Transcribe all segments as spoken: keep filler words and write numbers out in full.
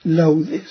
Laudes.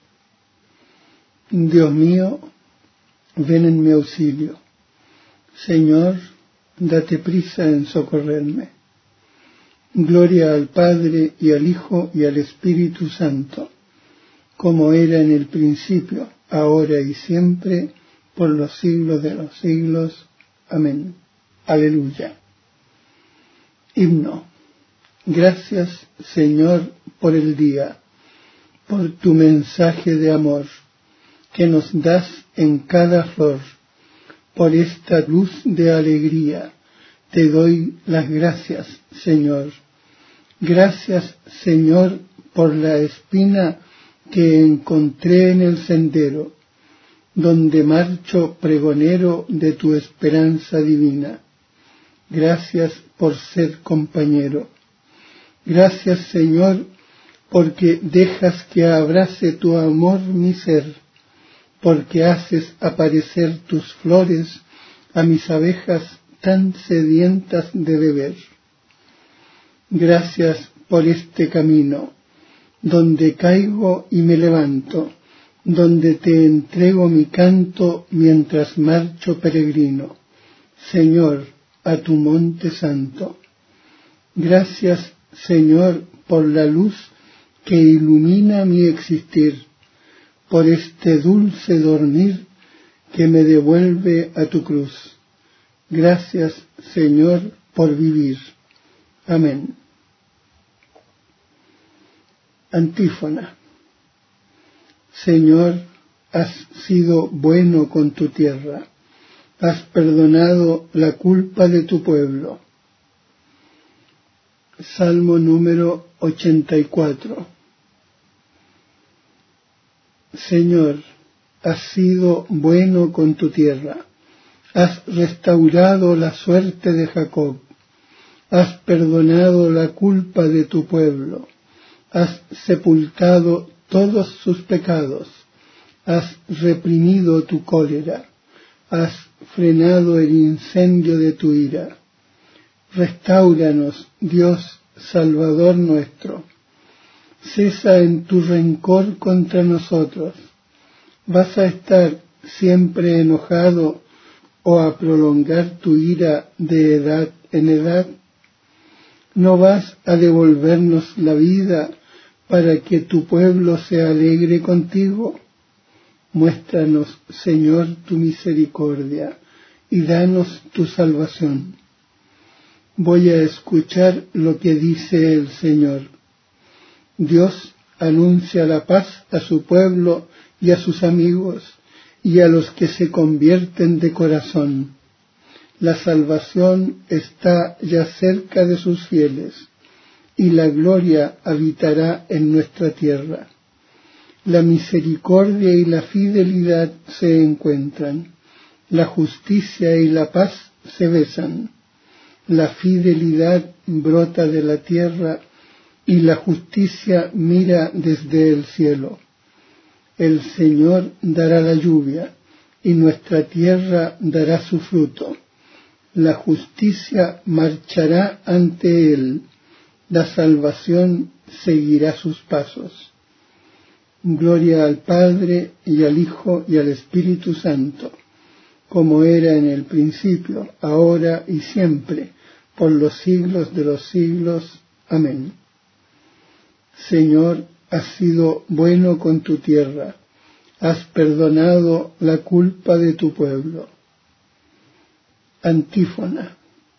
Dios mío, ven en mi auxilio. Señor, date prisa en socorrerme. Gloria al Padre, y al Hijo, y al Espíritu Santo, como era en el principio, ahora y siempre, por los siglos de los siglos. Amén. Aleluya. Himno. Gracias, Señor, por el día, por tu mensaje de amor, que nos das en cada flor. Por esta luz de alegría, te doy las gracias, Señor. Gracias, Señor, por la espina que encontré en el sendero, donde marcho pregonero de tu esperanza divina. Gracias por ser compañero. Gracias, Señor, porque dejas que abrace tu amor mi ser, porque haces aparecer tus flores a mis abejas tan sedientas de beber. Gracias por este camino, donde caigo y me levanto, donde te entrego mi canto mientras marcho peregrino, Señor, a tu monte santo. Gracias, Señor, por la luz que ilumina mi existir, por este dulce dormir que me devuelve a tu cruz. Gracias, Señor, por vivir. Amén. Antífona. Señor, has sido bueno con tu tierra, has perdonado la culpa de tu pueblo. Salmo número ochenta y cuatro. Señor, has sido bueno con tu tierra, has restaurado la suerte de Jacob, has perdonado la culpa de tu pueblo, has sepultado todos sus pecados, has reprimido tu cólera, has frenado el incendio de tu ira. Restáuranos, Dios, Salvador nuestro. Cesa en tu rencor contra nosotros. ¿Vas a estar siempre enojado o a prolongar tu ira de edad en edad? ¿No vas a devolvernos la vida para que tu pueblo se alegre contigo? Muéstranos, Señor, tu misericordia y danos tu salvación. Voy a escuchar lo que dice el Señor. Dios anuncia la paz a su pueblo y a sus amigos y a los que se convierten de corazón. La salvación está ya cerca de sus fieles y la gloria habitará en nuestra tierra. La misericordia y la fidelidad se encuentran, la justicia y la paz se besan. La fidelidad brota de la tierra y la justicia mira desde el cielo. El Señor dará la lluvia y nuestra tierra dará su fruto. La justicia marchará ante él, la salvación seguirá sus pasos. Gloria al Padre, y al Hijo, y al Espíritu Santo, como era en el principio, ahora y siempre, por los siglos de los siglos. Amén. Señor, has sido bueno con tu tierra, has perdonado la culpa de tu pueblo. Antífona.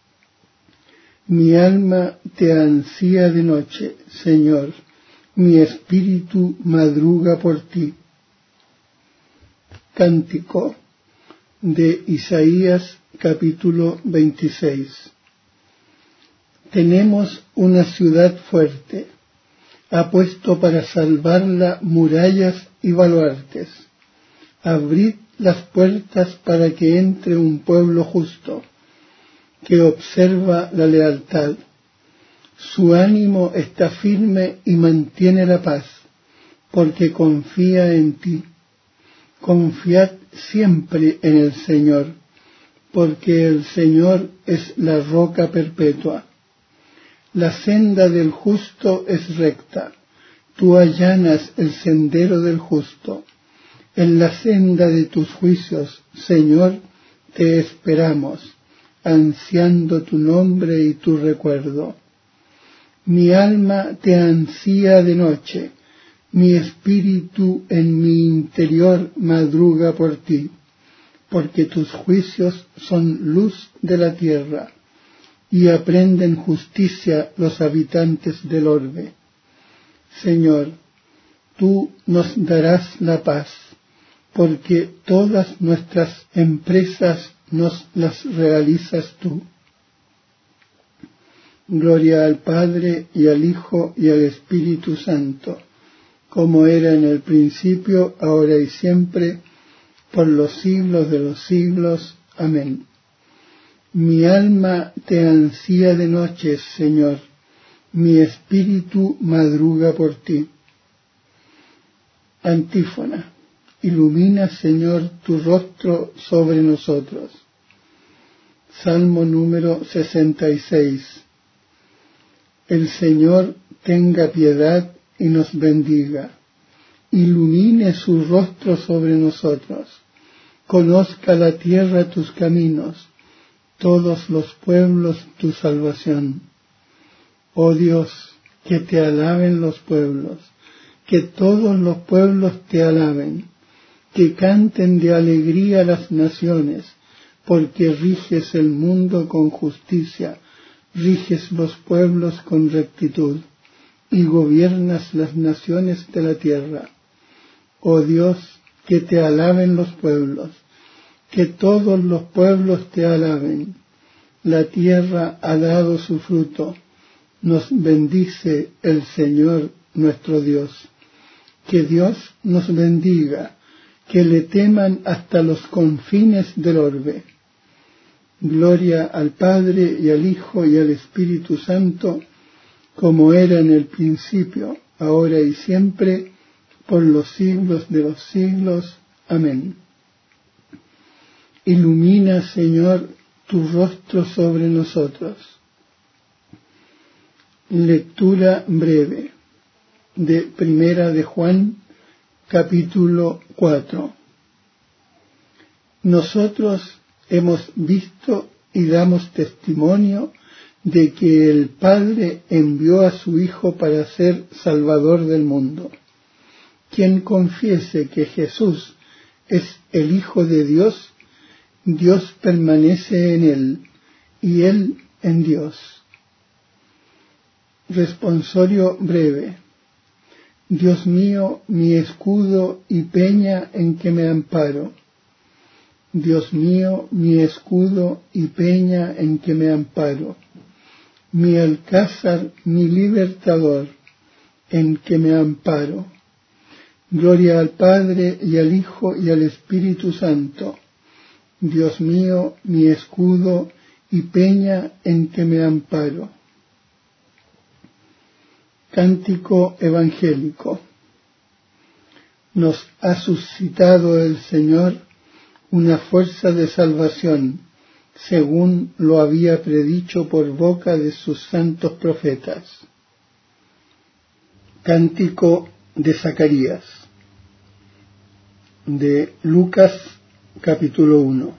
Mi alma te ansía de noche, Señor, mi espíritu madruga por ti. Cántico de Isaías, capítulo veintiséis. Tenemos una ciudad fuerte, ha puesto para salvarla murallas y baluartes. Abrid las puertas para que entre un pueblo justo, que observa la lealtad. Su ánimo está firme y mantiene la paz, porque confía en ti. Confiad siempre en el Señor, porque el Señor es la roca perpetua. La senda del justo es recta, tú allanas el sendero del justo. En la senda de tus juicios, Señor, te esperamos, ansiando tu nombre y tu recuerdo. Mi alma te ansía de noche, mi espíritu en mi interior madruga por ti, porque tus juicios son luz de la tierra, y aprenden justicia los habitantes del orbe. Señor, tú nos darás la paz, porque todas nuestras empresas nos las realizas tú. Gloria al Padre, y al Hijo, y al Espíritu Santo, como era en el principio, ahora y siempre, por los siglos de los siglos. Amén. Mi alma te ansía de noche, Señor, mi espíritu madruga por ti. Antífona. Ilumina, Señor, tu rostro sobre nosotros. Salmo número sesenta y seis. El Señor tenga piedad y nos bendiga. Ilumine su rostro sobre nosotros. Conozca la tierra tus caminos, todos los pueblos tu salvación. Oh Dios, que te alaben los pueblos, que todos los pueblos te alaben, que canten de alegría las naciones, porque riges el mundo con justicia, riges los pueblos con rectitud, y gobiernas las naciones de la tierra. Oh Dios, que te alaben los pueblos, que todos los pueblos te alaben. La tierra ha dado su fruto, nos bendice el Señor nuestro Dios. Que Dios nos bendiga, que le teman hasta los confines del orbe. Gloria al Padre, y al Hijo, y al Espíritu Santo, como era en el principio, ahora y siempre, por los siglos de los siglos. Amén. Ilumina, Señor, tu rostro sobre nosotros. Lectura breve de Primera de Juan, capítulo cuatro. Nosotros hemos visto y damos testimonio de que el Padre envió a su Hijo para ser Salvador del mundo. Quien confiese que Jesús es el Hijo de Dios, Dios permanece en él, y él en Dios. Responsorio breve. Dios mío, mi escudo y peña en que me amparo. Dios mío, mi escudo y peña en que me amparo. Mi alcázar, mi libertador, en que me amparo. Gloria al Padre, y al Hijo, y al Espíritu Santo. Dios mío, mi escudo y peña en que me amparo. Cántico evangélico. Nos ha suscitado el Señor una fuerza de salvación, según lo había predicho por boca de sus santos profetas. Cántico de Zacarías, de Lucas capítulo uno.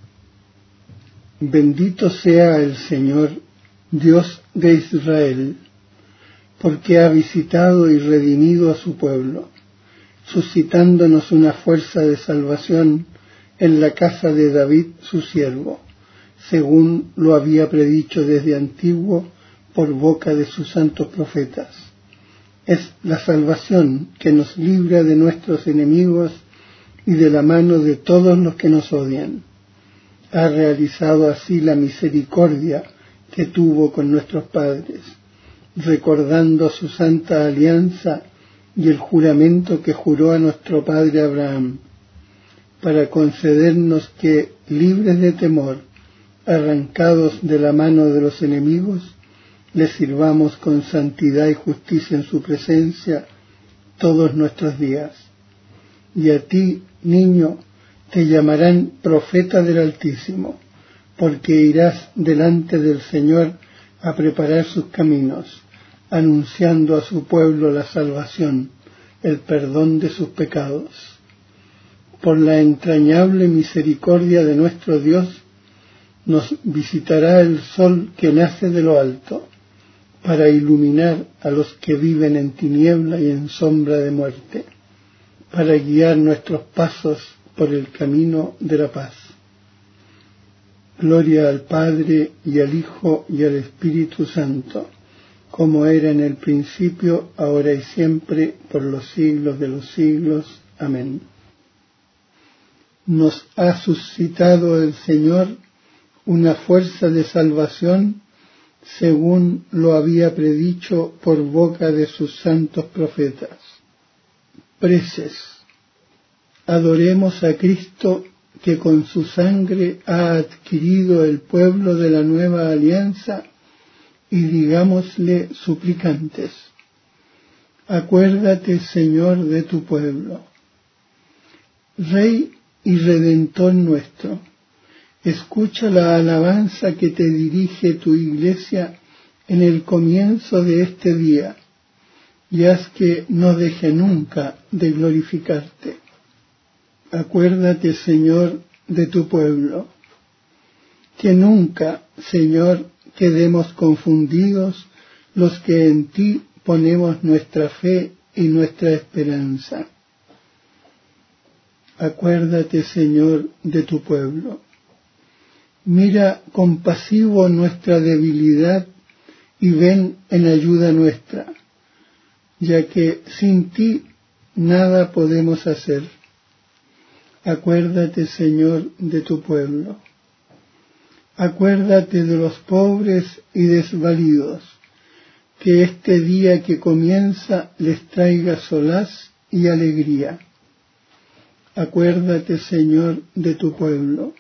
Bendito sea el Señor, Dios de Israel, porque ha visitado y redimido a su pueblo, suscitándonos una fuerza de salvación en la casa de David su siervo, según lo había predicho desde antiguo por boca de sus santos profetas. Es la salvación que nos libra de nuestros enemigos y de la mano de todos los que nos odian. Ha realizado así la misericordia que tuvo con nuestros padres, recordando su santa alianza y el juramento que juró a nuestro padre Abraham, para concedernos que, libres de temor, arrancados de la mano de los enemigos, le sirvamos con santidad y justicia en su presencia todos nuestros días. Y a ti, niño, te llamarán profeta del Altísimo, porque irás delante del Señor a preparar sus caminos, anunciando a su pueblo la salvación, el perdón de sus pecados. Por la entrañable misericordia de nuestro Dios, nos visitará el sol que nace de lo alto, para iluminar a los que viven en tiniebla y en sombra de muerte, para guiar nuestros pasos por el camino de la paz. Gloria al Padre, y al Hijo, y al Espíritu Santo, como era en el principio, ahora y siempre, por los siglos de los siglos. Amén. Nos ha suscitado el Señor una fuerza de salvación, según lo había predicho por boca de sus santos profetas. Preces. Adoremos a Cristo, que con su sangre ha adquirido el pueblo de la nueva alianza, y digámosle suplicantes: acuérdate, Señor, de tu pueblo. Rey y Redentor nuestro, escucha la alabanza que te dirige tu Iglesia en el comienzo de este día, y haz que no deje nunca de glorificarte. Acuérdate, Señor, de tu pueblo. Que nunca, Señor, quedemos confundidos los que en ti ponemos nuestra fe y nuestra esperanza. Acuérdate, Señor, de tu pueblo. Mira compasivo nuestra debilidad y ven en ayuda nuestra, ya que sin ti nada podemos hacer. Acuérdate, Señor, de tu pueblo. Acuérdate de los pobres y desvalidos, que este día que comienza les traiga solaz y alegría. Acuérdate, Señor, de tu pueblo.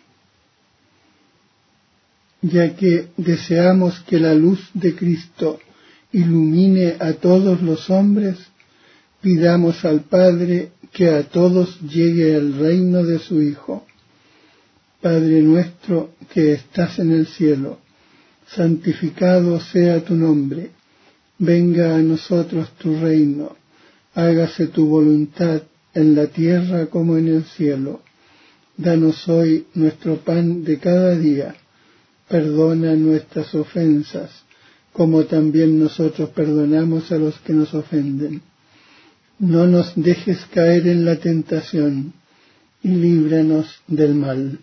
Ya que deseamos que la luz de Cristo ilumine a todos los hombres, pidamos al Padre que a todos llegue el reino de su Hijo. Padre nuestro que estás en el cielo, santificado sea tu nombre. Venga a nosotros tu reino. Hágase tu voluntad en la tierra como en el cielo. Danos hoy nuestro pan de cada día. Perdona nuestras ofensas, como también nosotros perdonamos a los que nos ofenden. No nos dejes caer en la tentación, y líbranos del mal.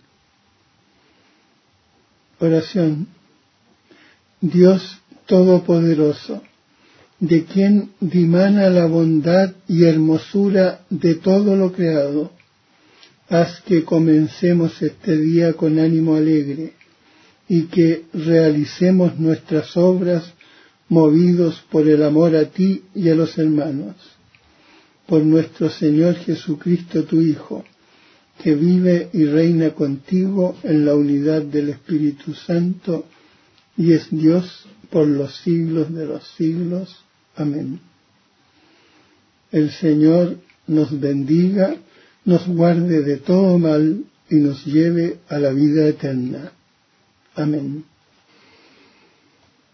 Oración. Dios Todopoderoso, de quien dimana la bondad y hermosura de todo lo creado, haz que comencemos este día con ánimo alegre, y que realicemos nuestras obras movidos por el amor a ti y a los hermanos. Por nuestro Señor Jesucristo, tu Hijo, que vive y reina contigo en la unidad del Espíritu Santo, y es Dios por los siglos de los siglos. Amén. El Señor nos bendiga, nos guarde de todo mal y nos lleve a la vida eterna. Amén.